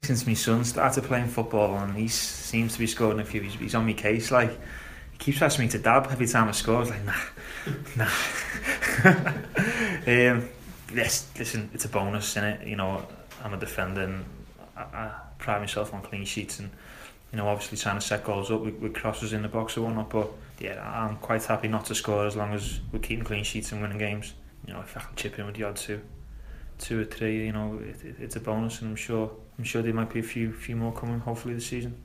Since my son started playing football, and he seems to be scoring a few. He's on my case, like he keeps asking me to dab every time I score. I was like, nah. Yes, listen, it's a bonus, innit? You know, I'm a defender, and I pride myself on clean sheets, and obviously trying to set goals up with crosses in the box or whatnot. But yeah, I'm quite happy not to score as long as we're keeping clean sheets and winning games. If I can chip in with the odd two or three, it's a bonus, and I'm sure there might be a few more coming hopefully this season.